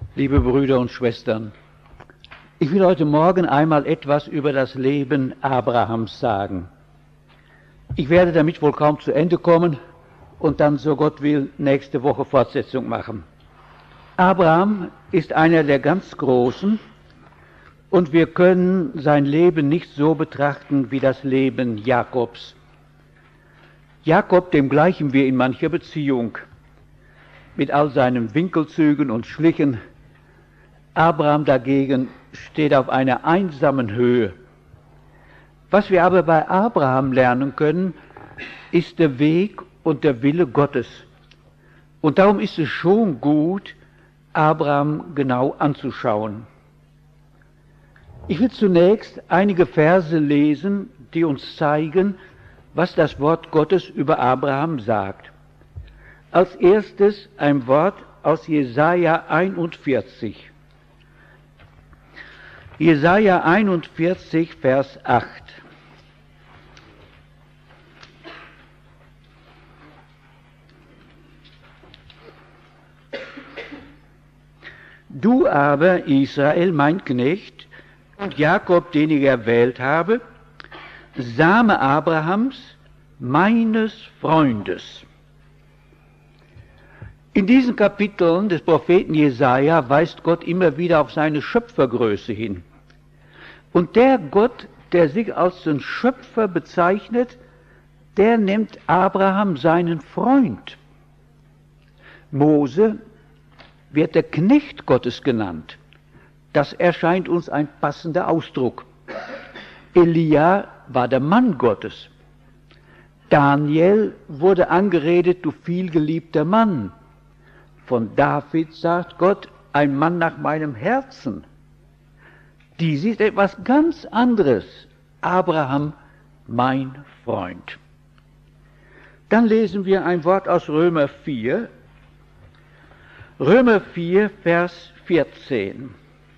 Liebe Brüder und Schwestern, ich will heute Morgen einmal etwas über das Leben Abrahams sagen. Ich werde damit wohl kaum zu Ende kommen und dann, so Gott will, nächste Woche Fortsetzung machen. Abraham ist einer der ganz Großen und wir können sein Leben nicht so betrachten wie das Leben Jakobs. Jakob, dem gleichen wir in mancher Beziehung, mit all seinen Winkelzügen und Schlichen. Abraham dagegen steht auf einer einsamen Höhe. Was wir aber bei Abraham lernen können, ist der Weg und der Wille Gottes. Und darum ist es schon gut, Abraham genau anzuschauen. Ich will zunächst einige Verse lesen, die uns zeigen, was das Wort Gottes über Abraham sagt. Als erstes ein Wort aus Jesaja 41. Jesaja 41, Vers 8. Du aber, Israel, mein Knecht, und Jakob, den ich erwählt habe, Same Abrahams, meines Freundes. In diesen Kapiteln des Propheten Jesaja weist Gott immer wieder auf seine Schöpfergröße hin. Und der Gott, der sich als den Schöpfer bezeichnet, der nennt Abraham seinen Freund. Mose wird der Knecht Gottes genannt. Das erscheint uns ein passender Ausdruck. Elia war der Mann Gottes. Daniel wurde angeredet, du vielgeliebter Mann. Von David sagt Gott, ein Mann nach meinem Herzen. Dies ist etwas ganz anderes. Abraham, mein Freund. Dann lesen wir ein Wort aus Römer 4. Römer 4, Vers 14.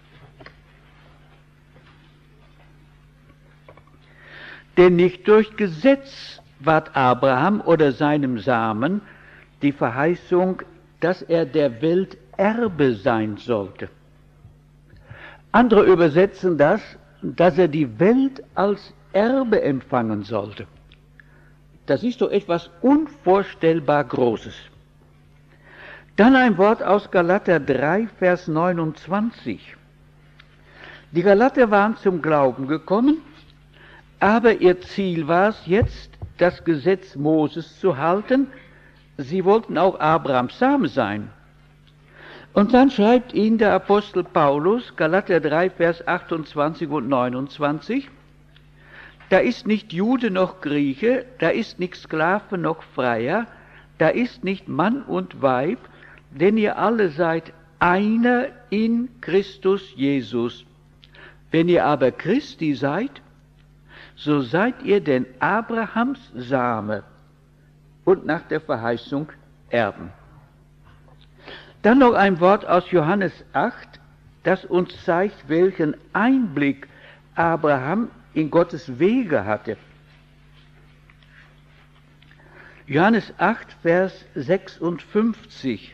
Denn nicht durch Gesetz ward Abraham oder seinem Samen die Verheißung, dass er der Welt Erbe sein sollte. Andere übersetzen das, dass er die Welt als Erbe empfangen sollte. Das ist doch etwas unvorstellbar Großes. Dann ein Wort aus Galater 3, Vers 29. Die Galater waren zum Glauben gekommen, aber ihr Ziel war es jetzt, das Gesetz Moses zu halten. Sie wollten auch Abrahams Same sein. Und dann schreibt ihnen der Apostel Paulus, Galater 3, Vers 28 und 29, da ist nicht Jude noch Grieche, da ist nicht Sklave noch Freier, da ist nicht Mann und Weib, denn ihr alle seid einer in Christus Jesus. Wenn ihr aber Christi seid, so seid ihr denn Abrahams Same und nach der Verheißung Erben. Dann noch ein Wort aus Johannes 8, das uns zeigt, welchen Einblick Abraham in Gottes Wege hatte. Johannes 8, Vers 56.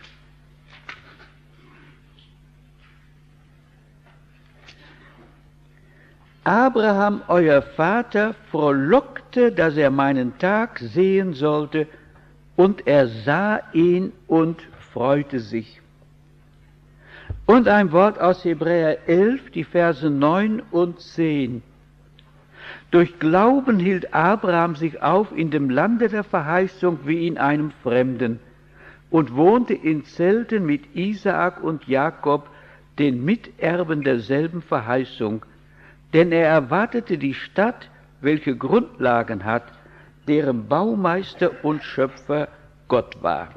Abraham, euer Vater, frohlockte, dass er meinen Tag sehen sollte, und er sah ihn und freute sich. Und ein Wort aus Hebräer 11, die Verse 9 und 10. Durch Glauben hielt Abraham sich auf in dem Lande der Verheißung wie in einem Fremden und wohnte in Zelten mit Isaak und Jakob, den Miterben derselben Verheißung, denn er erwartete die Stadt, welche Grundlagen hat, deren Baumeister und Schöpfer Gott war.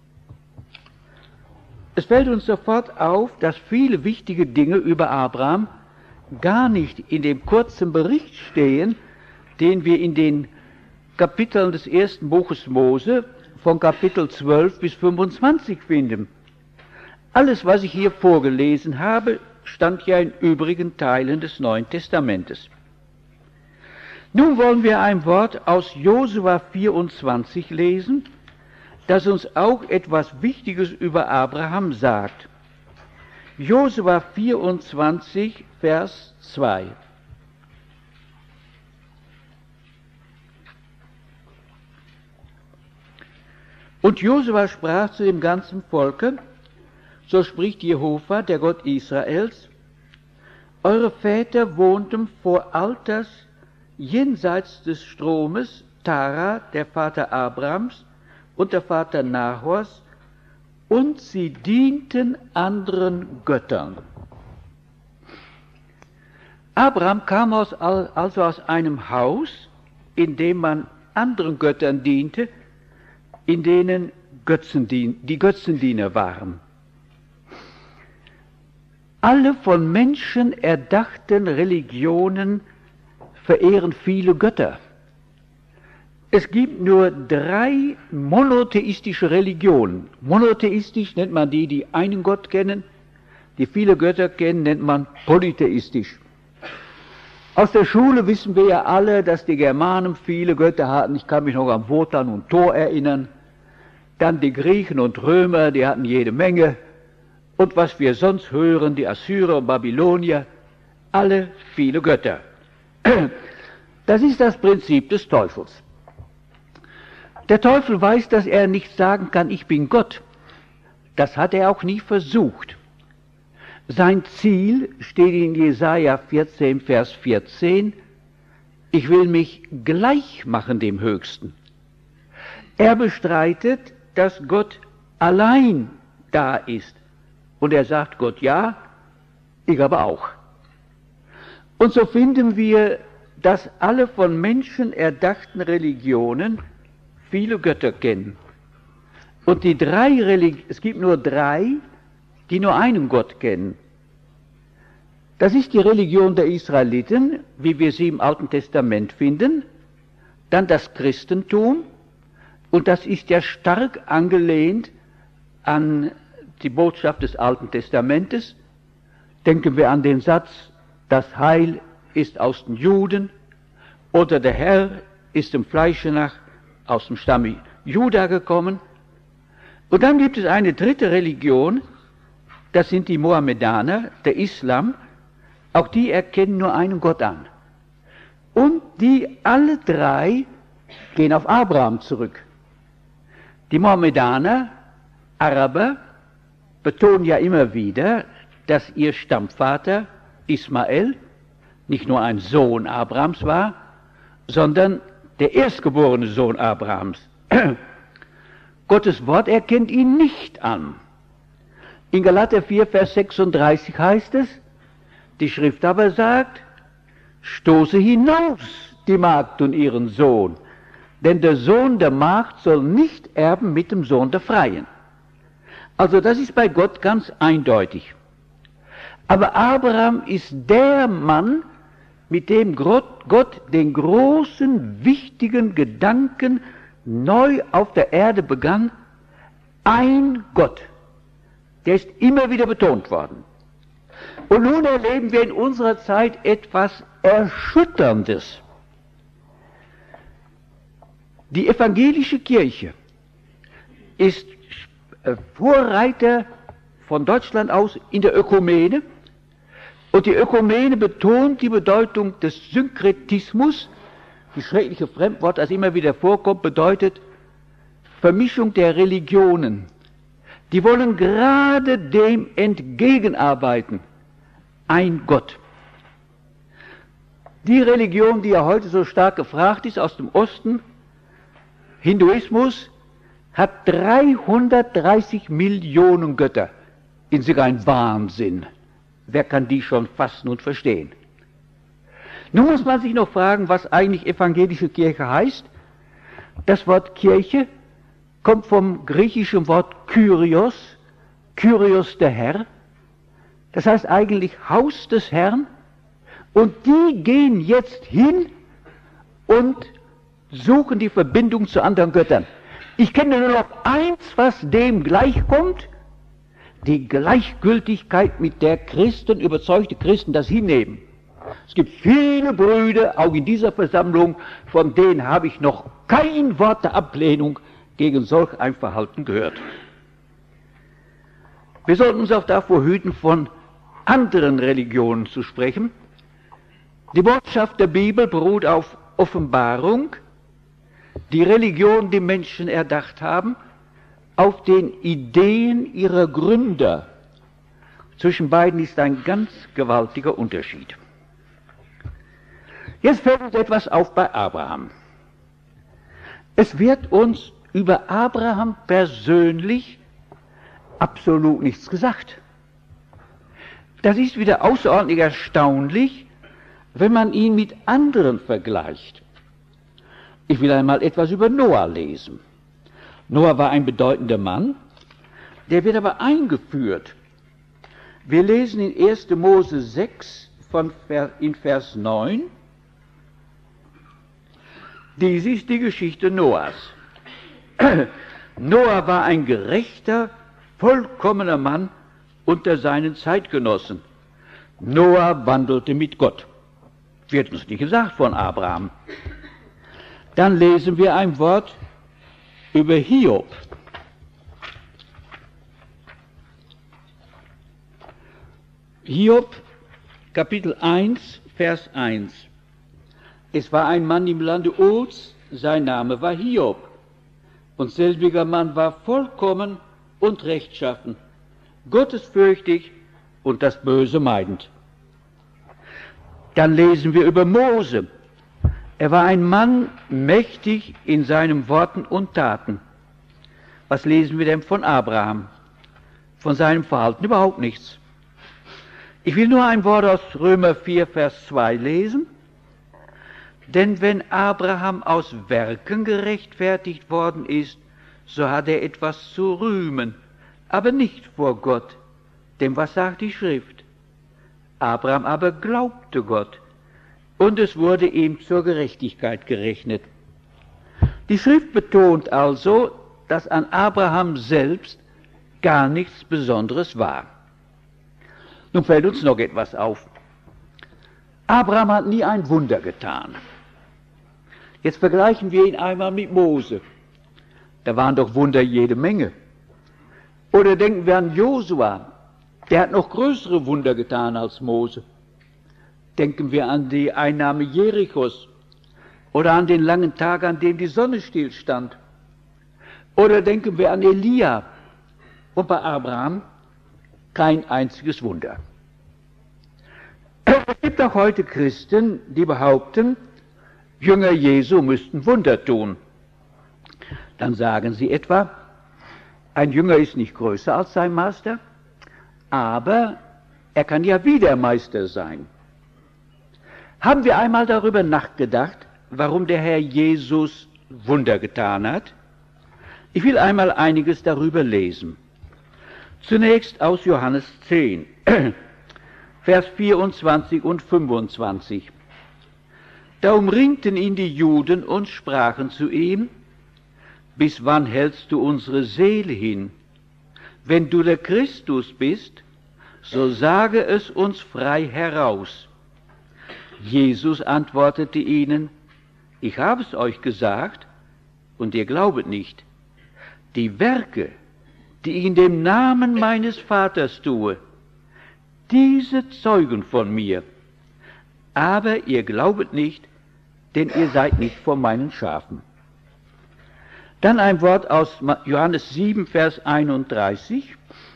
Es fällt uns sofort auf, dass viele wichtige Dinge über Abraham gar nicht in dem kurzen Bericht stehen, den wir in den Kapiteln des ersten Buches Mose von Kapitel 12 bis 25 finden. Alles, was ich hier vorgelesen habe, stand ja in übrigen Teilen des Neuen Testamentes. Nun wollen wir ein Wort aus Josua 24 lesen, das uns auch etwas Wichtiges über Abraham sagt. Josua 24, Vers 2. Und Josua sprach zu dem ganzen Volke, so spricht Jehova, der Gott Israels, eure Väter wohnten vor Alters jenseits des Stromes, Tara, der Vater Abrams und der Vater Nahors, und sie dienten anderen Göttern. Abraham kam also aus einem Haus, in dem man anderen Göttern diente, in denen die Götzendiener waren. Alle von Menschen erdachten Religionen verehren viele Götter. Es gibt nur 3 monotheistische Religionen. Monotheistisch nennt man die, die einen Gott kennen, die viele Götter kennen, nennt man polytheistisch. Aus der Schule wissen wir ja alle, dass die Germanen viele Götter hatten. Ich kann mich noch an Wotan und Thor erinnern. Dann die Griechen und Römer, die hatten jede Menge. Und was wir sonst hören, die Assyrer und Babylonier, alle viele Götter. Das ist das Prinzip des Teufels. Der Teufel weiß, dass er nicht sagen kann, ich bin Gott. Das hat er auch nie versucht. Sein Ziel steht in Jesaja 14, Vers 14, ich will mich gleich machen dem Höchsten. Er bestreitet, dass Gott allein da ist. Und er sagt Gott ja, ich aber auch. Und so finden wir, dass alle von Menschen erdachten Religionen viele Götter kennen. Und es gibt nur 3, die nur einen Gott kennen. Das ist die Religion der Israeliten, wie wir sie im Alten Testament finden, dann das Christentum, und das ist ja stark angelehnt an die Botschaft des Alten Testamentes. Denken wir an den Satz, das Heil ist aus den Juden, oder der Herr ist dem Fleische nach aus dem Stamme Juda gekommen. Und dann gibt es eine 3. Religion, das sind die Mohammedaner, der Islam, auch die erkennen nur einen Gott an. Und die alle 3 gehen auf Abraham zurück. Die Mohammedaner, Araber, betonen ja immer wieder, dass ihr Stammvater Ismael nicht nur ein Sohn Abrahams war, sondern der erstgeborene Sohn Abrahams. Gottes Wort erkennt ihn nicht an. In Galater 4, Vers 36 heißt es, die Schrift aber sagt, stoße hinaus die Magd und ihren Sohn, denn der Sohn der Magd soll nicht erben mit dem Sohn der Freien. Also das ist bei Gott ganz eindeutig. Aber Abraham ist der Mann, mit dem Gott den großen, wichtigen Gedanken neu auf der Erde begann. Ein Gott. Der ist immer wieder betont worden. Und nun erleben wir in unserer Zeit etwas Erschütterndes. Die evangelische Kirche ist Vorreiter von Deutschland aus in der Ökumene, und die Ökumene betont die Bedeutung des Synkretismus. Die schreckliche Fremdwort, das immer wieder vorkommt, bedeutet Vermischung der Religionen. Die wollen gerade dem entgegenarbeiten. Ein Gott. Die Religion, die ja heute so stark gefragt ist aus dem Osten, Hinduismus, hat 330 Millionen Götter. In sich ein Wahnsinn. Wer kann die schon fassen und verstehen? Nun muss man sich noch fragen, was eigentlich evangelische Kirche heißt. Das Wort Kirche kommt vom griechischen Wort Kyrios, Kyrios der Herr. Das heißt eigentlich Haus des Herrn. Und die gehen jetzt hin und suchen die Verbindung zu anderen Göttern. Ich kenne nur noch eins, was dem gleichkommt: die Gleichgültigkeit, mit der Christen, überzeugte Christen das hinnehmen. Es gibt viele Brüder, auch in dieser Versammlung, von denen habe ich noch kein Wort der Ablehnung gegen solch ein Verhalten gehört. Wir sollten uns auch davor hüten, von anderen Religionen zu sprechen. Die Botschaft der Bibel beruht auf Offenbarung, die Religion, die Menschen erdacht haben, auf den Ideen ihrer Gründer. Zwischen beiden ist ein ganz gewaltiger Unterschied. Jetzt fällt uns etwas auf bei Abraham. Es wird uns über Abraham persönlich absolut nichts gesagt. Das ist wieder außerordentlich erstaunlich, wenn man ihn mit anderen vergleicht. Ich will einmal etwas über Noah lesen. Noah war ein bedeutender Mann, der wird aber eingeführt. Wir lesen in 1. Mose 6 in Vers 9. Dies ist die Geschichte Noahs. Noah war ein gerechter, vollkommener Mann unter seinen Zeitgenossen. Noah wandelte mit Gott. Wird uns nicht gesagt von Abraham. Dann lesen wir ein Wort über Hiob. Hiob, Kapitel 1, Vers 1. Es war ein Mann im Lande Uz, sein Name war Hiob. Und selbiger Mann war vollkommen und rechtschaffen, gottesfürchtig und das Böse meidend. Dann lesen wir über Mose. Er war ein Mann mächtig in seinen Worten und Taten. Was lesen wir denn von Abraham? Von seinem Verhalten überhaupt nichts. Ich will nur ein Wort aus Römer 4, Vers 2 lesen. Denn wenn Abraham aus Werken gerechtfertigt worden ist, so hat er etwas zu rühmen, aber nicht vor Gott. Denn was sagt die Schrift? Abraham aber glaubte Gott, und es wurde ihm zur Gerechtigkeit gerechnet. Die Schrift betont also, dass an Abraham selbst gar nichts Besonderes war. Nun fällt uns noch etwas auf. Abraham hat nie ein Wunder getan. Jetzt vergleichen wir ihn einmal mit Mose. Da waren doch Wunder jede Menge. Oder denken wir an Josua. Der hat noch größere Wunder getan als Mose. Denken wir an die Einnahme Jerichos oder an den langen Tag, an dem die Sonne stillstand. Oder denken wir an Elia. Und bei Abraham kein einziges Wunder. Es gibt auch heute Christen, die behaupten, Jünger Jesu müssten Wunder tun. Dann sagen sie etwa, ein Jünger ist nicht größer als sein Meister, aber er kann ja wieder Meister sein. Haben wir einmal darüber nachgedacht, warum der Herr Jesus Wunder getan hat? Ich will einmal einiges darüber lesen. Zunächst aus Johannes 10, Vers 24 und 25. Da umringten ihn die Juden und sprachen zu ihm, bis wann hältst du unsere Seele hin? Wenn du der Christus bist, so sage es uns frei heraus. Jesus antwortete ihnen, ich habe es euch gesagt, und ihr glaubet nicht. Die Werke, die ich in dem Namen meines Vaters tue, diese zeugen von mir. Aber ihr glaubet nicht, denn ihr seid nicht von meinen Schafen. Dann ein Wort aus Johannes 7, Vers 31.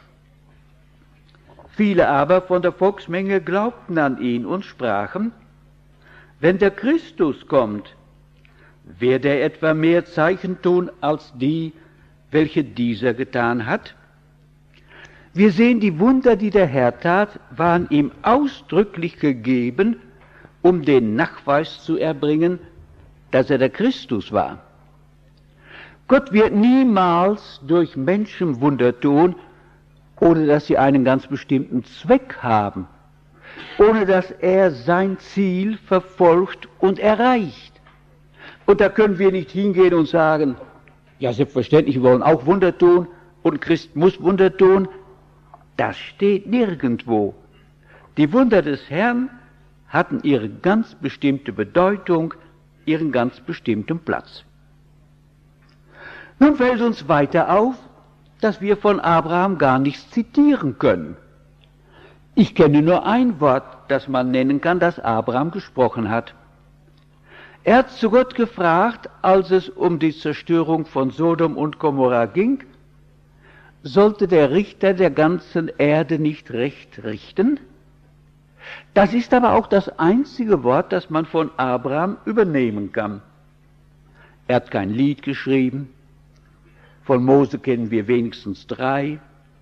Viele aber von der Volksmenge glaubten an ihn und sprachen, wenn der Christus kommt, wird er etwa mehr Zeichen tun als die, welche dieser getan hat? Wir sehen, die Wunder, die der Herr tat, waren ihm ausdrücklich gegeben, um den Nachweis zu erbringen, dass er der Christus war. Gott wird niemals durch Menschen Wunder tun, ohne dass sie einen ganz bestimmten Zweck haben, ohne dass er sein Ziel verfolgt und erreicht. Und da können wir nicht hingehen und sagen, ja selbstverständlich, wir wollen auch Wunder tun und Christ muss Wunder tun. Das steht nirgendwo. Die Wunder des Herrn hatten ihre ganz bestimmte Bedeutung, ihren ganz bestimmten Platz. Nun fällt uns weiter auf, dass wir von Abraham gar nichts zitieren können. Ich kenne nur ein Wort, das man nennen kann, das Abraham gesprochen hat. Er hat zu Gott gefragt, als es um die Zerstörung von Sodom und Gomorra ging, sollte der Richter der ganzen Erde nicht recht richten? Das ist aber auch das einzige Wort, das man von Abraham übernehmen kann. Er hat kein Lied geschrieben, von Mose kennen wir wenigstens 3,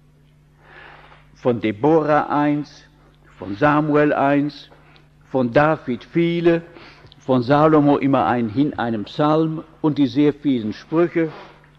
von Deborah 1, von Samuel 1, von David viele, von Salomo immer einem Psalm und die sehr vielen Sprüche.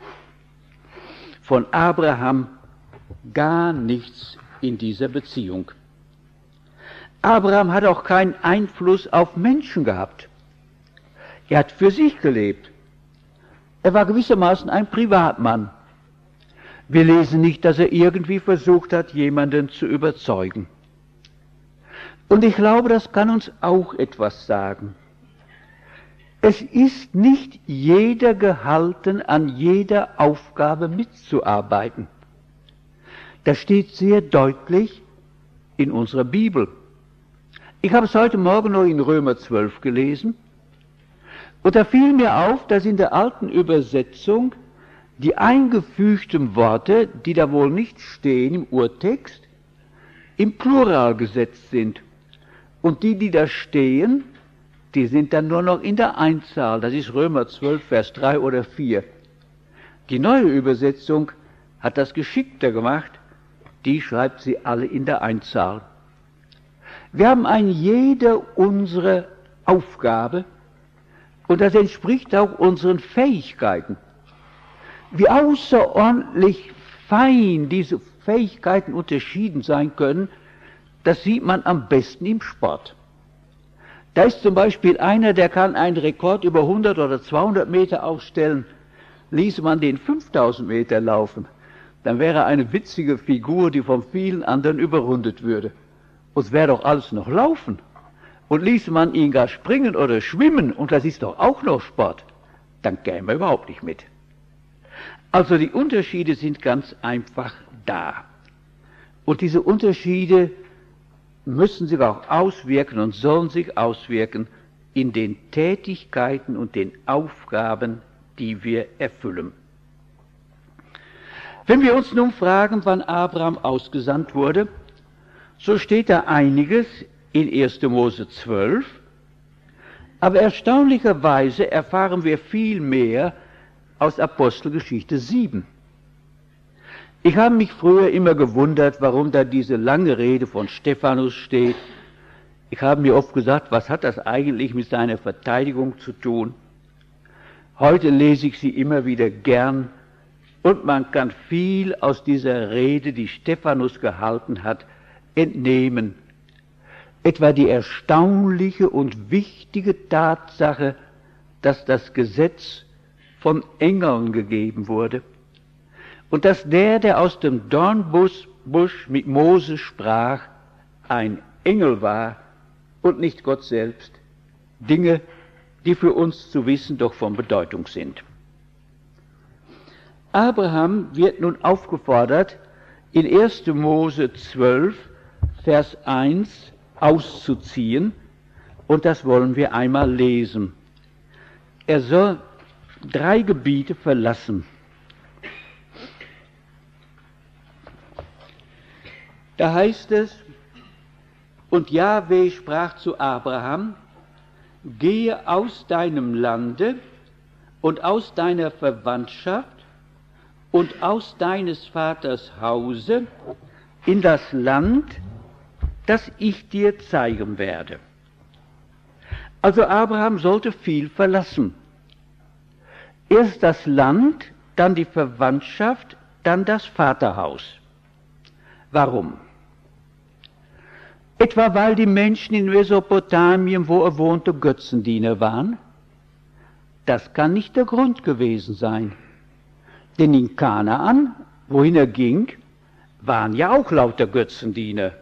Von Abraham gar nichts in dieser Beziehung. Abraham hat auch keinen Einfluss auf Menschen gehabt. Er hat für sich gelebt. Er war gewissermaßen ein Privatmann. Wir lesen nicht, dass er irgendwie versucht hat, jemanden zu überzeugen. Und ich glaube, das kann uns auch etwas sagen. Es ist nicht jeder gehalten, an jeder Aufgabe mitzuarbeiten. Das steht sehr deutlich in unserer Bibel. Ich habe es heute Morgen noch in Römer 12 gelesen und da fiel mir auf, dass in der alten Übersetzung die eingefügten Worte, die da wohl nicht stehen im Urtext, im Plural gesetzt sind. Und die da stehen, die sind dann nur noch in der Einzahl. Das ist Römer 12, Vers 3 oder 4. Die neue Übersetzung hat das geschickter gemacht. Die schreibt sie alle in der Einzahl. Wir haben jeder unsere Aufgabe und das entspricht auch unseren Fähigkeiten. Wie außerordentlich fein diese Fähigkeiten unterschieden sein können, das sieht man am besten im Sport. Da ist zum Beispiel einer, der kann einen Rekord über 100 oder 200 Meter aufstellen. Ließe man den 5000 Meter laufen, dann wäre er eine witzige Figur, die von vielen anderen überrundet würde. Und es wäre doch alles noch Laufen. Und ließe man ihn gar springen oder schwimmen, und das ist doch auch noch Sport, dann käme er überhaupt nicht mit. Also die Unterschiede sind ganz einfach da. Und diese Unterschiede müssen sich auch auswirken und sollen sich auswirken in den Tätigkeiten und den Aufgaben, die wir erfüllen. Wenn wir uns nun fragen, wann Abraham ausgesandt wurde, so steht da einiges in 1. Mose 12, aber erstaunlicherweise erfahren wir viel mehr aus Apostelgeschichte 7. Ich habe mich früher immer gewundert, warum da diese lange Rede von Stephanus steht. Ich habe mir oft gesagt, was hat das eigentlich mit seiner Verteidigung zu tun? Heute lese ich sie immer wieder gern und man kann viel aus dieser Rede, die Stephanus gehalten hat, entnehmen. Etwa die erstaunliche und wichtige Tatsache, dass das Gesetz von Engeln gegeben wurde. Und dass der aus dem Dornbusch mit Mose sprach, ein Engel war und nicht Gott selbst. Dinge, die für uns zu wissen doch von Bedeutung sind. Abraham wird nun aufgefordert, in 1. Mose 12, Vers 1 auszuziehen, und das wollen wir einmal lesen. Er soll 3 Gebiete verlassen. Da heißt es, und Jahwe sprach zu Abraham, gehe aus deinem Lande und aus deiner Verwandtschaft und aus deines Vaters Hause in das Land, das ich dir zeigen werde. Also Abraham sollte viel verlassen. Erst das Land, dann die Verwandtschaft, dann das Vaterhaus. Warum? Etwa weil die Menschen in Mesopotamien, wo er wohnte, Götzendiener waren? Das kann nicht der Grund gewesen sein. Denn in Kanaan, wohin er ging, waren ja auch lauter Götzendiener.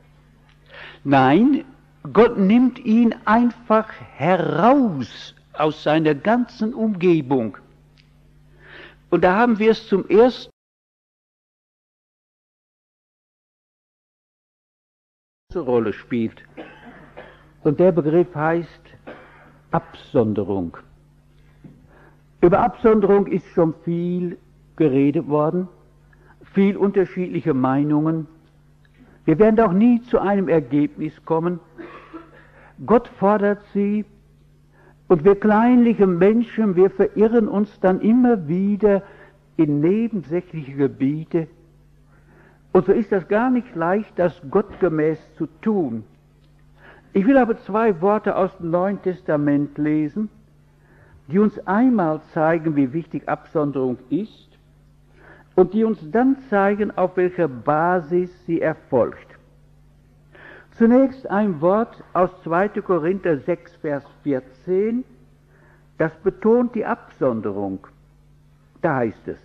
Nein, Gott nimmt ihn einfach heraus aus seiner ganzen Umgebung. Und da haben wir es zum ersten Rolle spielt. Und der Begriff heißt Absonderung. Über Absonderung ist schon viel geredet worden, viel unterschiedliche Meinungen. Wir werden auch nie zu einem Ergebnis kommen. Gott fordert sie, und wir kleinliche Menschen, wir verirren uns dann immer wieder in nebensächliche Gebiete. Und so ist das gar nicht leicht, das gottgemäß zu tun. Ich will aber 2 Worte aus dem Neuen Testament lesen, die uns einmal zeigen, wie wichtig Absonderung ist, und die uns dann zeigen, auf welcher Basis sie erfolgt. Zunächst ein Wort aus 2. Korinther 6, Vers 14, das betont die Absonderung. Da heißt es,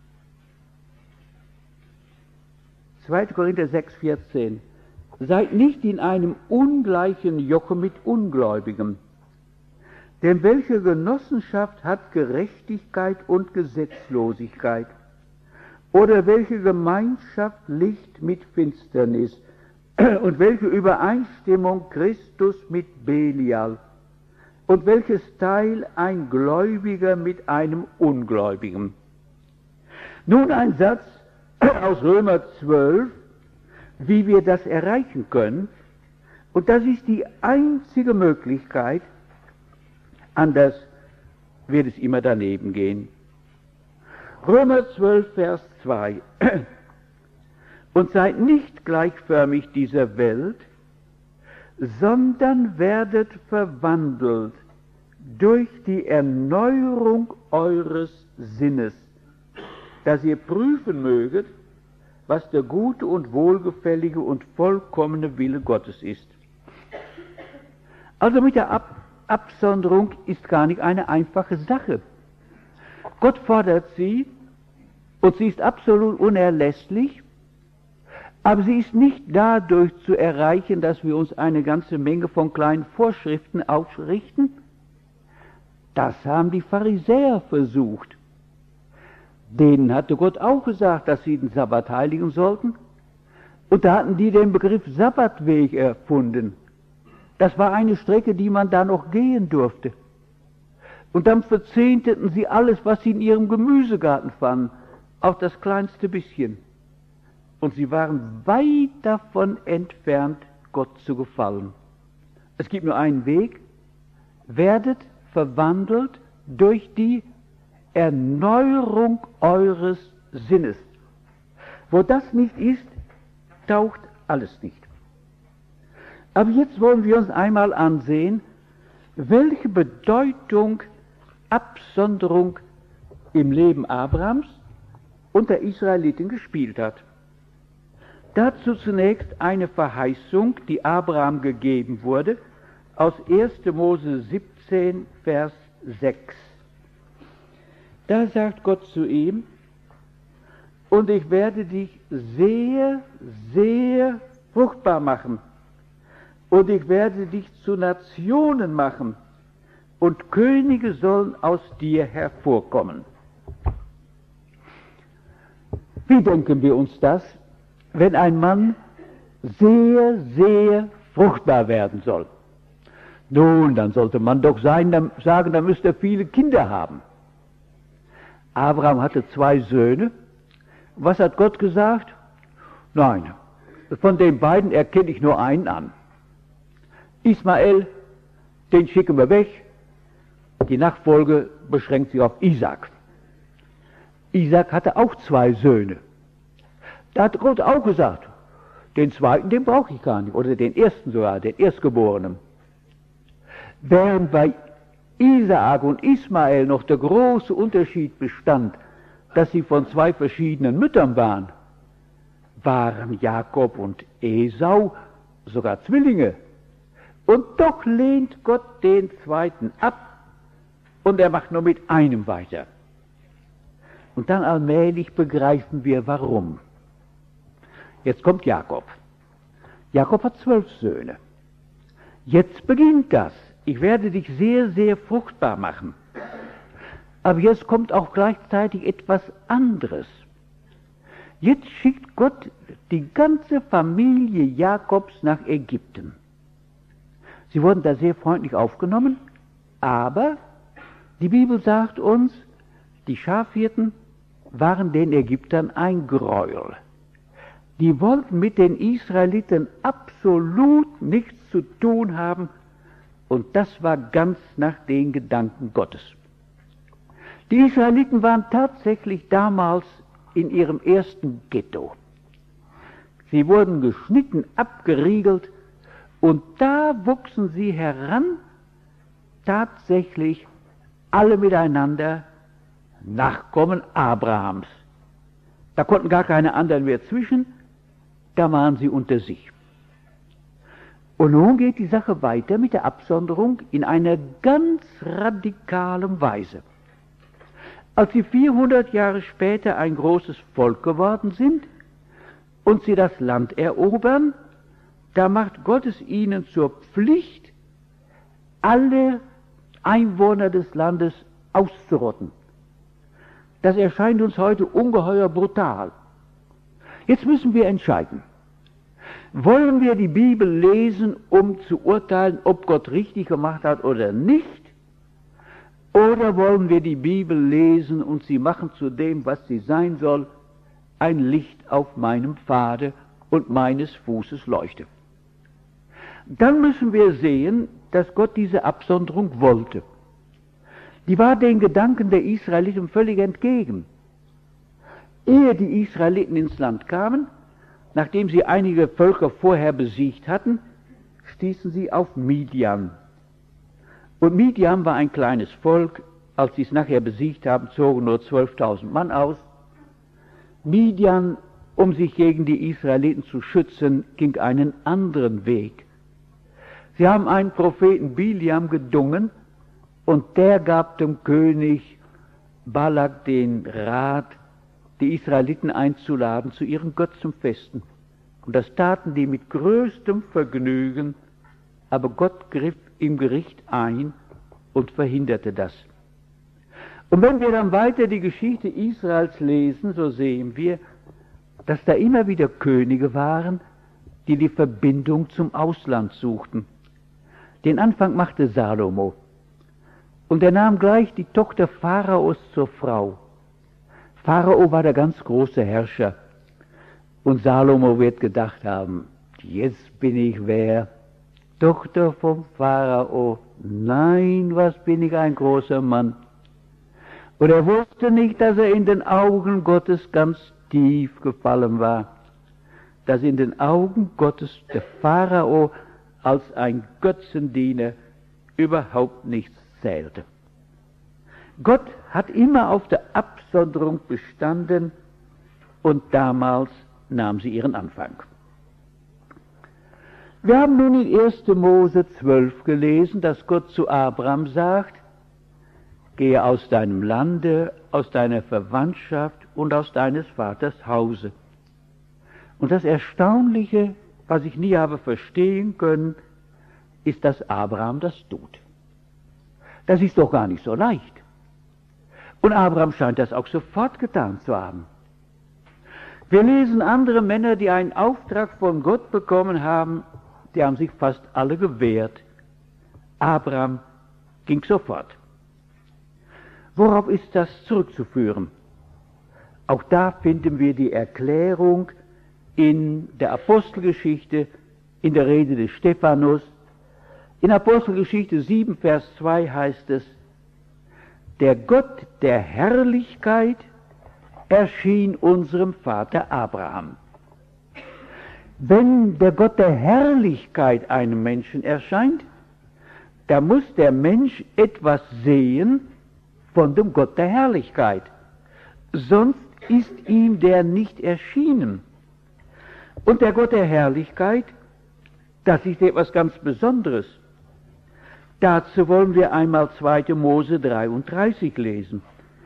2. Korinther 6, 14, seid nicht in einem ungleichen Joche mit Ungläubigen, denn welche Genossenschaft hat Gerechtigkeit und Gesetzlosigkeit? Oder welche Gemeinschaft Licht mit Finsternis? Und welche Übereinstimmung Christus mit Belial? Und welches Teil ein Gläubiger mit einem Ungläubigen? Nun ein Satz aus Römer 12, wie wir das erreichen können. Und das ist die einzige Möglichkeit, anders wird es immer daneben gehen. Römer 12, Vers 2. Und seid nicht gleichförmig dieser Welt, sondern werdet verwandelt durch die Erneuerung eures Sinnes, dass ihr prüfen möget, was der gute und wohlgefällige und vollkommene Wille Gottes ist. Also mit der Absonderung ist gar nicht eine einfache Sache. Gott fordert sie, und sie ist absolut unerlässlich, aber sie ist nicht dadurch zu erreichen, dass wir uns eine ganze Menge von kleinen Vorschriften aufrichten. Das haben die Pharisäer versucht. Denen hatte Gott auch gesagt, dass sie den Sabbat heiligen sollten. Und da hatten die den Begriff Sabbatweg erfunden. Das war eine Strecke, die man da noch gehen durfte. Und dann verzehnteten sie alles, was sie in ihrem Gemüsegarten fanden, auch das kleinste bisschen. Und sie waren weit davon entfernt, Gott zu gefallen. Es gibt nur einen Weg: werdet verwandelt durch die Erneuerung eures Sinnes. Wo das nicht ist, taucht alles nicht. Aber jetzt wollen wir uns einmal ansehen, welche Bedeutung Absonderung im Leben Abrahams und der Israeliten gespielt hat. Dazu zunächst eine Verheißung, die Abraham gegeben wurde, aus 1. Mose 17, Vers 6. Da sagt Gott zu ihm: Und ich werde dich sehr, sehr fruchtbar machen, und ich werde dich zu Nationen machen, und Könige sollen aus dir hervorkommen. Wie denken wir uns das, wenn ein Mann sehr, sehr fruchtbar werden soll? Nun, dann sollte man doch sagen, da müsste er viele Kinder haben. Abraham hatte 2 Söhne. Was hat Gott gesagt? Nein, von den beiden erkenne ich nur einen an. Ismael, den schicken wir weg. Die Nachfolge beschränkt sich auf Isaak. Isaak hatte auch 2 Söhne. Da hat Gott auch gesagt, den zweiten, den brauche ich gar nicht, oder den ersten sogar, den Erstgeborenen. Während bei Isaak und Ismael noch der große Unterschied bestand, dass sie von 2 verschiedenen Müttern waren, waren Jakob und Esau sogar Zwillinge. Und doch lehnt Gott den zweiten ab und er macht nur mit einem weiter. Und dann allmählich begreifen wir, warum. Jetzt kommt Jakob. Jakob hat 12 Söhne. Jetzt beginnt das. Ich werde dich sehr, sehr fruchtbar machen. Aber jetzt kommt auch gleichzeitig etwas anderes. Jetzt schickt Gott die ganze Familie Jakobs nach Ägypten. Sie wurden da sehr freundlich aufgenommen, aber die Bibel sagt uns, die Schafhirten waren den Ägyptern ein Gräuel. Die wollten mit den Israeliten absolut nichts zu tun haben, und das war ganz nach den Gedanken Gottes. Die Israeliten waren tatsächlich damals in ihrem ersten Ghetto. Sie wurden geschnitten, abgeriegelt, und da wuchsen sie heran, tatsächlich alle miteinander Nachkommen Abrahams. Da konnten gar keine anderen mehr zwischen, da waren sie unter sich. Und nun geht die Sache weiter mit der Absonderung in einer ganz radikalen Weise. Als sie 400 Jahre später ein großes Volk geworden sind und sie das Land erobern, da macht Gott es ihnen zur Pflicht, alle Einwohner des Landes auszurotten. Das erscheint uns heute ungeheuer brutal. Jetzt müssen wir entscheiden. Wollen wir die Bibel lesen, um zu urteilen, ob Gott richtig gemacht hat oder nicht? Oder wollen wir die Bibel lesen und sie machen zu dem, was sie sein soll, ein Licht auf meinem Pfade und meines Fußes Leuchte? Dann müssen wir sehen, dass Gott diese Absonderung wollte. Die war den Gedanken der Israeliten völlig entgegen. Ehe die Israeliten ins Land kamen, nachdem sie einige Völker vorher besiegt hatten, stießen sie auf Midian. Und Midian war ein kleines Volk. Als sie es nachher besiegt haben, zogen nur 12.000 Mann aus. Midian, um sich gegen die Israeliten zu schützen, ging einen anderen Weg. Sie haben einen Propheten Biliam gedungen, und der gab dem König Balak den Rat, die Israeliten einzuladen zu ihren Götzenfesten. Und das taten die mit größtem Vergnügen, aber Gott griff im Gericht ein und verhinderte das. Und wenn wir dann weiter die Geschichte Israels lesen, so sehen wir, dass da immer wieder Könige waren, die die Verbindung zum Ausland suchten. Den Anfang machte Salomo. Und er nahm gleich die Tochter Pharaos zur Frau. Pharao war der ganz große Herrscher. Und Salomo wird gedacht haben, jetzt bin ich wer? Tochter vom Pharao. Nein, was bin ich ein großer Mann. Und er wusste nicht, dass er in den Augen Gottes ganz tief gefallen war. Dass in den Augen Gottes der Pharao als ein Götzendiener überhaupt nichts zählte. Gott hat immer auf der Absonderung bestanden, und damals nahm sie ihren Anfang. Wir haben nun in 1. Mose 12 gelesen, dass Gott zu Abraham sagt, gehe aus deinem Lande, aus deiner Verwandtschaft und aus deines Vaters Hause. Und das Erstaunliche, was ich nie habe verstehen können, ist, dass Abraham das tut. Das ist doch gar nicht so leicht. Und Abraham scheint das auch sofort getan zu haben. Wir lesen andere Männer, die einen Auftrag von Gott bekommen haben, die haben sich fast alle gewehrt. Abraham ging sofort. Worauf ist das zurückzuführen? Auch da finden wir die Erklärung in der Apostelgeschichte, in der Rede des Stephanus. In Apostelgeschichte 7, Vers 2 heißt es, der Gott der Herrlichkeit erschien unserem Vater Abraham. Wenn der Gott der Herrlichkeit einem Menschen erscheint, da muss der Mensch etwas sehen von dem Gott der Herrlichkeit. Sonst ist ihm der nicht erschienen. Und der Gott der Herrlichkeit, das ist etwas ganz Besonderes. Dazu wollen wir einmal 2. Mose 33 lesen.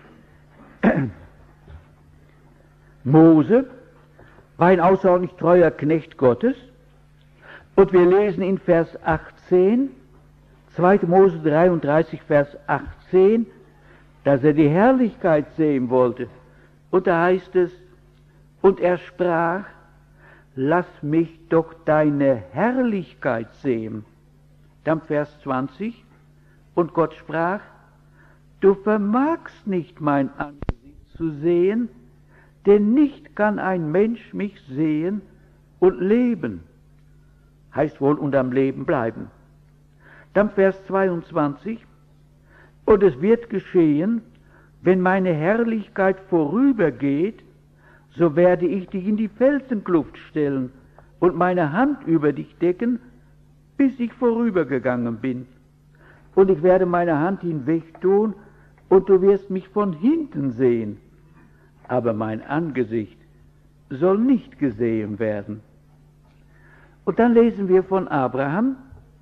Mose war ein außerordentlich treuer Knecht Gottes, und wir lesen in Vers 18, 2. Mose 33, Vers 18, dass er die Herrlichkeit sehen wollte. Und da heißt es, Und er sprach, lass mich doch deine Herrlichkeit sehen. Dann Vers 20, und Gott sprach, du vermagst nicht mein Angesicht zu sehen, denn nicht kann ein Mensch mich sehen und leben. Heißt wohl, und am Leben bleiben. Dann Vers 22, und es wird geschehen, wenn meine Herrlichkeit vorübergeht, so werde ich dich in die Felsenkluft stellen und meine Hand über dich decken, bis ich vorübergegangen bin. Und ich werde meine Hand hinwegtun, und du wirst mich von hinten sehen, aber mein Angesicht soll nicht gesehen werden. Und dann lesen wir von Abraham,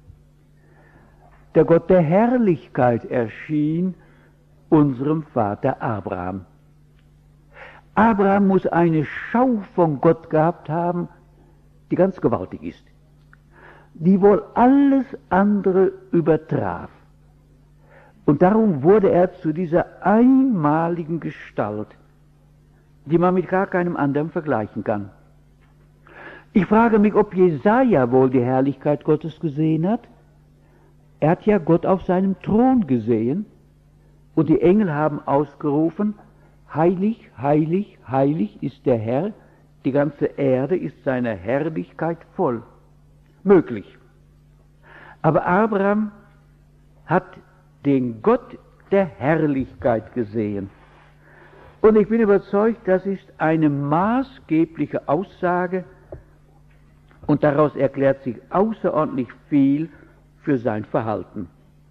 der Gott der Herrlichkeit erschien unserem Vater Abraham. Abraham muss eine Schau von Gott gehabt haben, die ganz gewaltig ist, die wohl alles andere übertraf. Und darum wurde er zu dieser einmaligen Gestalt, die man mit gar keinem anderen vergleichen kann. Ich frage mich, ob Jesaja wohl die Herrlichkeit Gottes gesehen hat. Er hat ja Gott auf seinem Thron gesehen, und die Engel haben ausgerufen, heilig, heilig, heilig ist der Herr, die ganze Erde ist seiner Herrlichkeit voll. Möglich. Aber Abraham hat den Gott der Herrlichkeit gesehen. Und ich bin überzeugt, das ist eine maßgebliche Aussage, und daraus erklärt sich außerordentlich viel für sein Verhalten.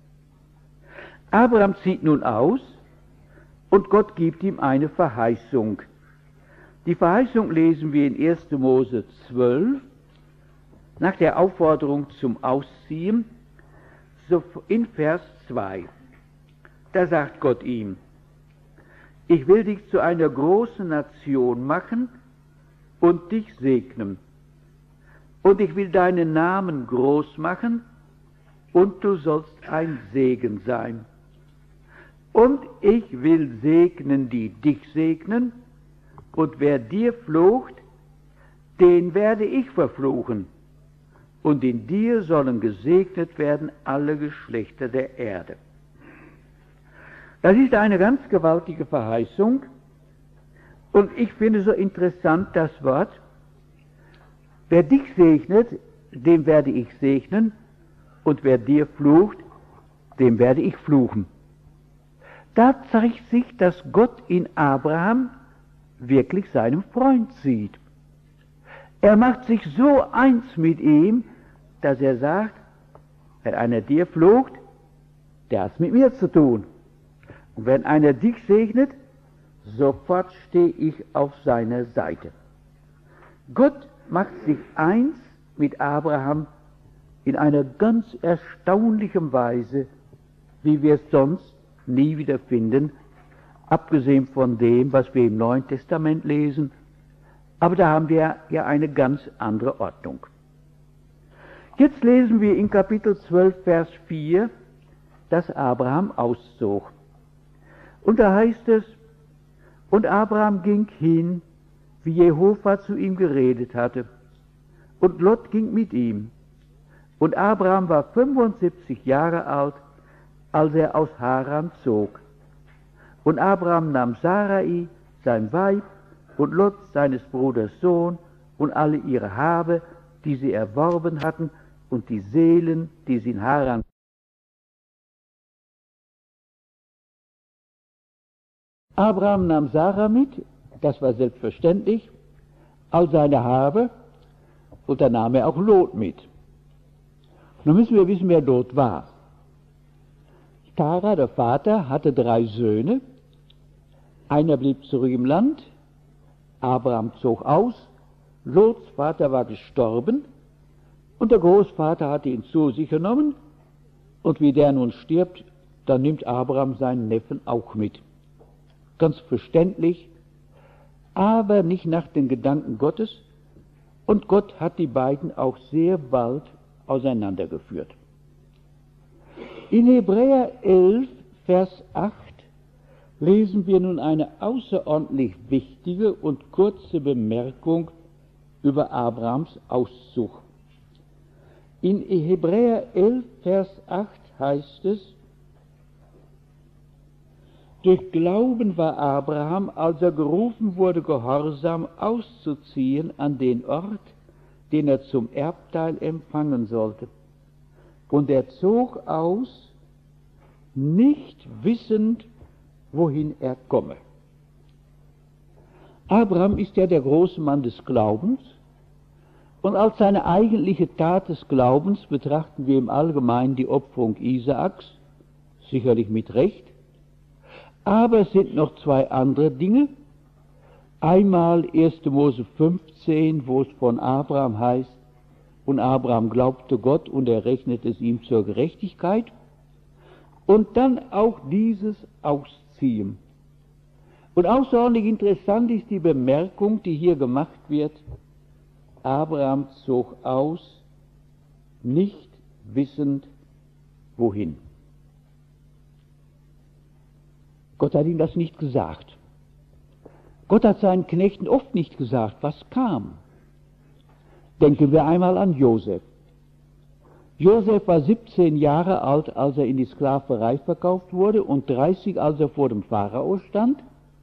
Abraham zieht nun aus, und Gott gibt ihm eine Verheißung. Die Verheißung lesen wir in 1. Mose 12, nach der Aufforderung zum Ausziehen, so in Vers 2. Da sagt Gott ihm, ich will dich zu einer großen Nation machen und dich segnen. Und ich will deinen Namen groß machen, und du sollst ein Segen sein. Und ich will segnen, die dich segnen, und wer dir flucht, den werde ich verfluchen. Und in dir sollen gesegnet werden alle Geschlechter der Erde. Das ist eine ganz gewaltige Verheißung, und ich finde so interessant das Wort, wer dich segnet, dem werde ich segnen, und wer dir flucht, dem werde ich fluchen. Da zeigt sich, dass Gott in Abraham wirklich seinen Freund sieht. Er macht sich so eins mit ihm, dass er sagt, wenn einer dir flucht, der hat mit mir zu tun. Und wenn einer dich segnet, sofort stehe ich auf seiner Seite. Gott macht sich eins mit Abraham in einer ganz erstaunlichen Weise, wie wir es sonst nie wieder finden, abgesehen von dem, was wir im Neuen Testament lesen. Aber da haben wir ja eine ganz andere Ordnung. Jetzt lesen wir in Kapitel 12, Vers 4, dass Abraham auszog. Und da heißt es, und Abraham ging hin, wie Jehova zu ihm geredet hatte. Und Lot ging mit ihm. Und Abraham war 75 Jahre alt, als er aus Haran zog. Und Abraham nahm Sarai, sein Weib, und Lot, seines Bruders Sohn, und alle ihre Habe, die sie erworben hatten, und die Seelen, die sie in Haran. Abraham nahm Sarah mit, das war selbstverständlich, all seine Habe, und dann nahm er auch Lot mit. Nun müssen wir wissen, wer Lot war. Tara, der Vater, hatte 3 Söhne. Einer blieb zurück im Land, Abraham zog aus, Lots Vater war gestorben, und der Großvater hatte ihn zu sich genommen, und wie der nun stirbt, dann nimmt Abraham seinen Neffen auch mit. Ganz verständlich, aber nicht nach den Gedanken Gottes, und Gott hat die beiden auch sehr bald auseinandergeführt. In Hebräer 11, Vers 8 lesen wir nun eine außerordentlich wichtige und kurze Bemerkung über Abrahams Auszug. In Hebräer 11, Vers 8 heißt es: Durch Glauben war Abraham, als er gerufen wurde, gehorsam auszuziehen an den Ort, den er zum Erbteil empfangen sollte. Und er zog aus, nicht wissend, wohin er komme. Abraham ist ja der große Mann des Glaubens, und als seine eigentliche Tat des Glaubens betrachten wir im Allgemeinen die Opferung Isaaks, sicherlich mit Recht, aber es sind noch zwei andere Dinge. Einmal 1. Mose 15, wo es von Abraham heißt, und Abraham glaubte Gott und er rechnete es ihm zur Gerechtigkeit. Und dann auch dieses Ausziehen. Und außerordentlich interessant ist die Bemerkung, die hier gemacht wird: Abraham zog aus, nicht wissend, wohin. Gott hat ihm das nicht gesagt. Gott hat seinen Knechten oft nicht gesagt, was kam. Denken wir einmal an Josef. Josef war 17 Jahre alt, als er in die Sklaverei verkauft wurde, und 30, als er vor dem Pharao stand.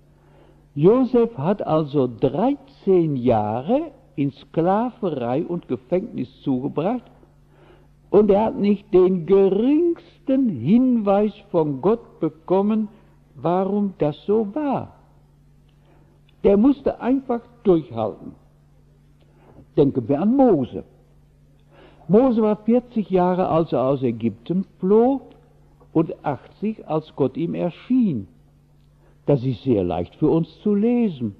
Josef hat also 13 Jahre in Sklaverei und Gefängnis zugebracht, und er hat nicht den geringsten Hinweis von Gott bekommen, warum das so war. Der musste einfach durchhalten. Denken wir an Mose. Mose war 40 Jahre, als er aus Ägypten floh, und 80, als Gott ihm erschien. Das ist sehr leicht für uns zu lesen.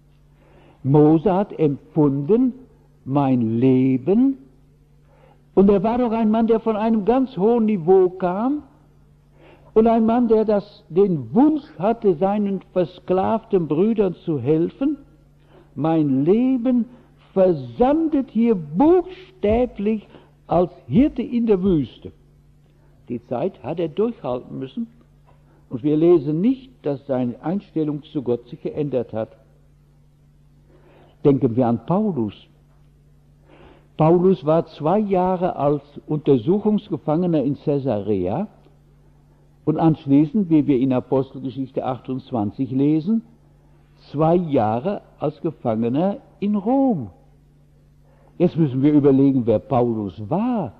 Mose hat empfunden, mein Leben, und er war doch ein Mann, der von einem ganz hohen Niveau kam, und ein Mann, der den Wunsch hatte, seinen versklavten Brüdern zu helfen. Mein Leben versandet hier buchstäblich als Hirte in der Wüste. Die Zeit hat er durchhalten müssen, und wir lesen nicht, dass seine Einstellung zu Gott sich geändert hat. Denken wir an Paulus. Paulus war 2 Jahre als Untersuchungsgefangener in Caesarea und anschließend, wie wir in Apostelgeschichte 28 lesen, 2 Jahre als Gefangener in Rom. Jetzt müssen wir überlegen, wer Paulus war.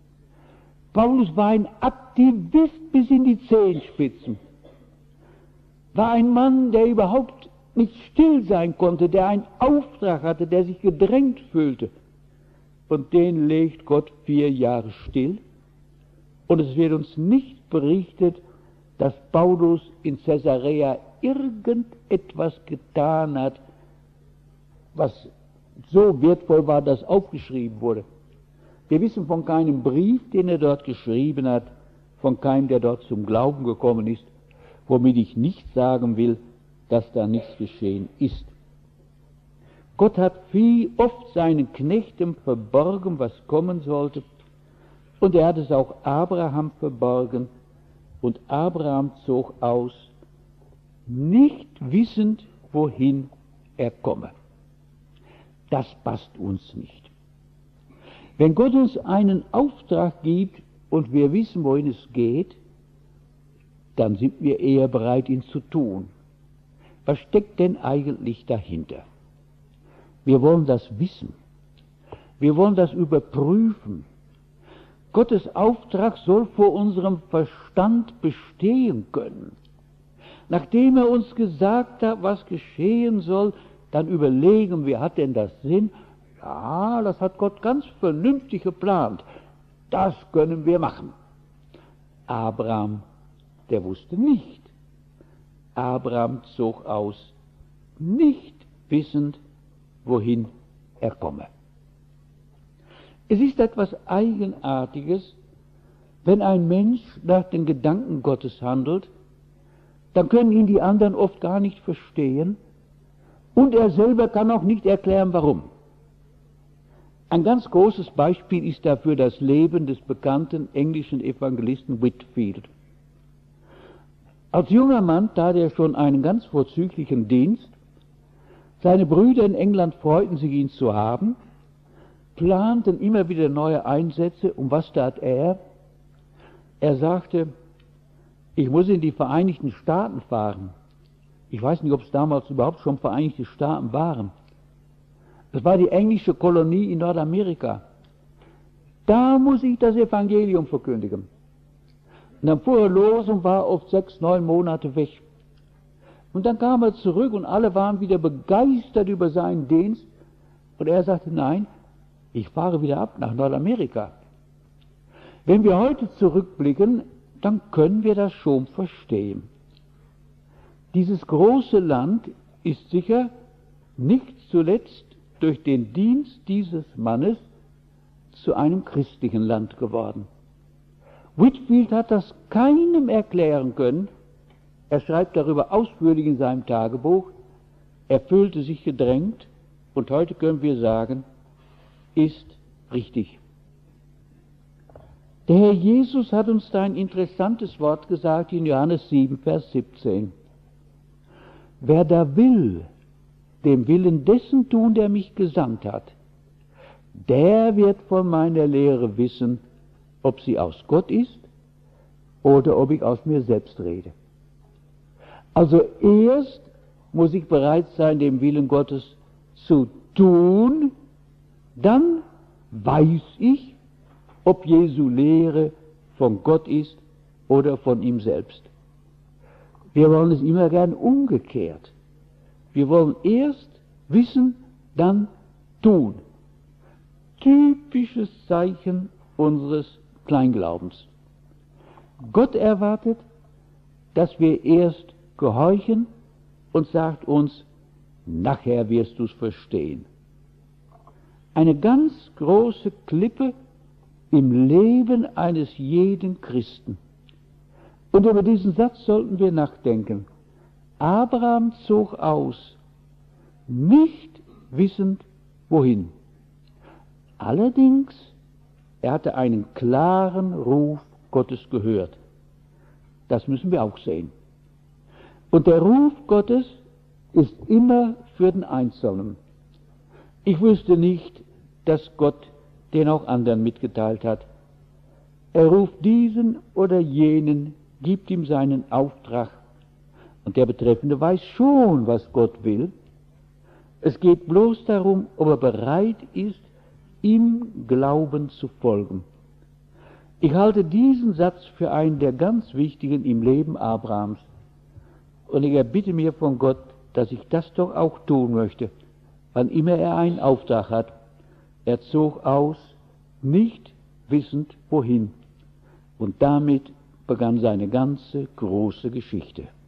Paulus war ein Aktivist bis in die Zehenspitzen. War ein Mann, der überhaupt nicht still sein konnte, der einen Auftrag hatte, der sich gedrängt fühlte. Und den legt Gott 4 Jahre still. Und es wird uns nicht berichtet, dass Paulus in Caesarea irgendetwas getan hat, was so wertvoll war, dass aufgeschrieben wurde. Wir wissen von keinem Brief, den er dort geschrieben hat, von keinem, der dort zum Glauben gekommen ist, womit ich nicht sagen will, dass da nichts geschehen ist. Gott hat oft seinen Knechten verborgen, was kommen sollte, und er hat es auch Abraham verborgen, und Abraham zog aus, nicht wissend, wohin er komme. Das passt uns nicht. Wenn Gott uns einen Auftrag gibt und wir wissen, wohin es geht, dann sind wir eher bereit, ihn zu tun. Was steckt denn eigentlich dahinter? Wir wollen das wissen. Wir wollen das überprüfen. Gottes Auftrag soll vor unserem Verstand bestehen können. Nachdem er uns gesagt hat, was geschehen soll, dann überlegen wir, hat denn das Sinn? Ja, das hat Gott ganz vernünftig geplant. Das können wir machen. Abraham, der wusste nicht. Abraham zog aus, nicht wissend, wohin er komme. Es ist etwas Eigenartiges, wenn ein Mensch nach den Gedanken Gottes handelt, dann können ihn die anderen oft gar nicht verstehen und er selber kann auch nicht erklären, warum. Ein ganz großes Beispiel ist dafür das Leben des bekannten englischen Evangelisten Whitefield. Als junger Mann tat er schon einen ganz vorzüglichen Dienst. Seine Brüder in England freuten sich, ihn zu haben, planten immer wieder neue Einsätze. Und was tat er? Er sagte, ich muss in die Vereinigten Staaten fahren. Ich weiß nicht, ob es damals überhaupt schon Vereinigte Staaten waren. Es war die englische Kolonie in Nordamerika. Da muss ich das Evangelium verkündigen. Und dann fuhr er los und war oft 6, 9 Monate weg. Und dann kam er zurück und alle waren wieder begeistert über seinen Dienst. Und er sagte, nein, ich fahre wieder ab nach Nordamerika. Wenn wir heute zurückblicken, dann können wir das schon verstehen. Dieses große Land ist sicher nicht zuletzt durch den Dienst dieses Mannes zu einem christlichen Land geworden. Whitefield hat das keinem erklären können. Er schreibt darüber ausführlich in seinem Tagebuch. Er fühlte sich gedrängt und heute können wir sagen, ist richtig. Der Herr Jesus hat uns da ein interessantes Wort gesagt in Johannes 7, Vers 17. Wer da will, dem Willen dessen tun, der mich gesandt hat, der wird von meiner Lehre wissen, ob sie aus Gott ist oder ob ich aus mir selbst rede. Also erst muss ich bereit sein, den Willen Gottes zu tun, dann weiß ich, ob Jesu Lehre von Gott ist oder von ihm selbst. Wir wollen es immer gern umgekehrt. Wir wollen erst wissen, dann tun. Typisches Zeichen unseres Kleinglaubens. Gott erwartet, dass wir erst gehorchen und sagt uns, nachher wirst du es verstehen. Eine ganz große Klippe im Leben eines jeden Christen. Und über diesen Satz sollten wir nachdenken. Abraham zog aus, nicht wissend wohin. Allerdings, er hatte einen klaren Ruf Gottes gehört. Das müssen wir auch sehen. Und der Ruf Gottes ist immer für den Einzelnen. Ich wüsste nicht, dass Gott den auch anderen mitgeteilt hat. Er ruft diesen oder jenen, gibt ihm seinen Auftrag. Und der Betreffende weiß schon, was Gott will. Es geht bloß darum, ob er bereit ist, im Glauben zu folgen. Ich halte diesen Satz für einen der ganz wichtigen im Leben Abrahams. Und ich erbitte mir von Gott, dass ich das doch auch tun möchte, wann immer er einen Auftrag hat. Er zog aus, nicht wissend wohin. Und damit begann seine ganze große Geschichte.